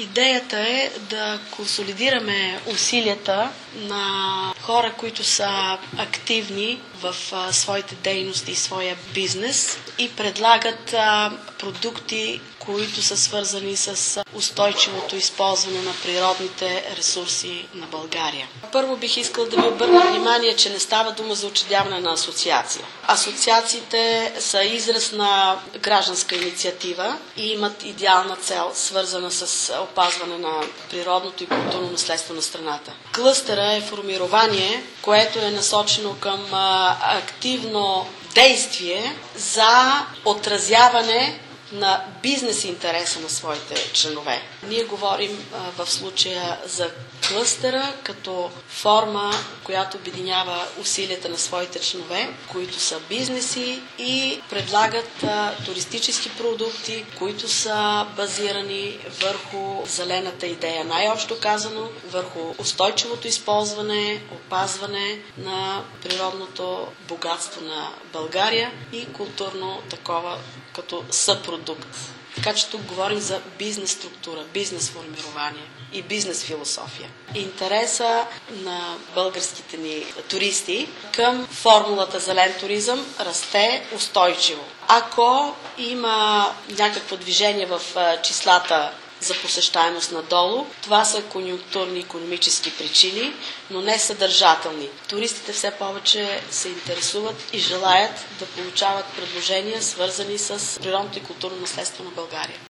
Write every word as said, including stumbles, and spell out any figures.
Идеята е да консолидираме усилията на хора, които са активни в а, своите дейности и своя бизнес и предлагат а, продукти, които са свързани с устойчивото използване на природните ресурси на България. Първо бих искал да ви обърна внимание, че не става дума за учредяване на асоциация. Асоциациите са израз на гражданска инициатива и имат идеална цел, свързана с опазване на природното и културно наследство на страната. Клъстера е формирование, което е насочено към а, активно действие за отразяване на бизнес интереса на своите членове. Ние говорим а, в случая за клъстера като форма, която обединява усилията на своите членове, които са бизнеси и предлагат а, туристически продукти, които са базирани върху зелената идея, най-общо казано, върху устойчивото използване, опазване на природното богатство на България и културно такова като съпродукт. Така че тук говорим за бизнес структура, бизнес формирование и бизнес философия. Интереса на българските ни туристи към формулата зелен туризъм расте устойчиво. Ако има някакво движение в числата за посещаемост надолу, това са конюнктурни икономически причини, но не съдържателни. Туристите все повече се интересуват и желаят да получават предложения, свързани с природното и културно наследство на България.